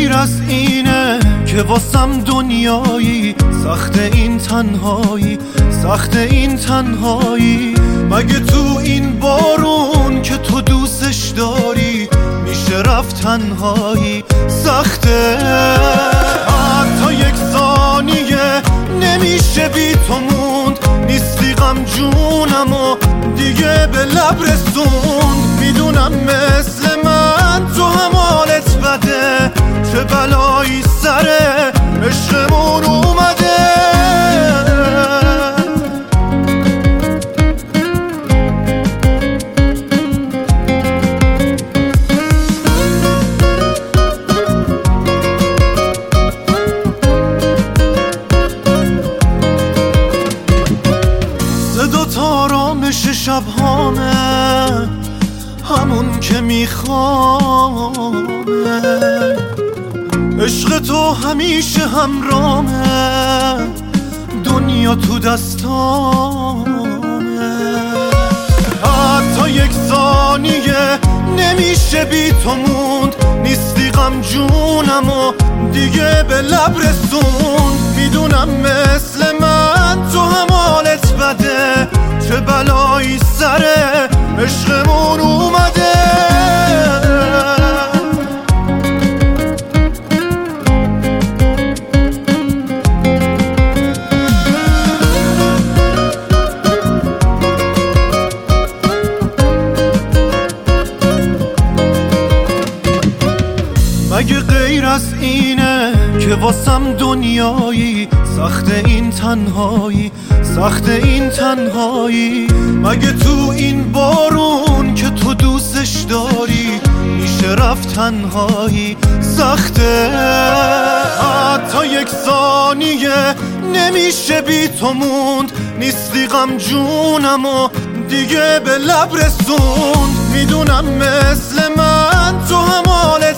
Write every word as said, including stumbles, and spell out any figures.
غیر از اینه که واسم دنیایی سخت این تنهایی، سخت این تنهایی. مگه تو این بارون که تو دوستش داری میشه رفت تنهایی؟ سخته حتی یک ثانیه نمیشه بی تو موند. نیستی غم جونم و دیگه به لب رسوند. میدونم مثل من تو هم حالت بده، چه بلایی سر عشقمون اومده. صدا تارامش شبهامه، همون که میخوامه. عشق تو همیشه همرامه، دنیا تو دستامه. حتی یک ثانیه نمیشه بی تو موند. نیستی غم جونم و دیگه به لب رسوند. میدونم مثل من تو هم حالت بده، چه بلایی سر عشقمون اومده. مگه غیر از اینه که واسم دنیایی سخت این تنهایی، سخت این تنهایی. مگه تو این بارون که تو دوستش داری میشه رفت تنهایی؟ سخته حتی یک ثانیه نمیشه بی تو موند. نیستی غم جونم و دیگه به لب رسوند. میدونم مثل من تو هم حالت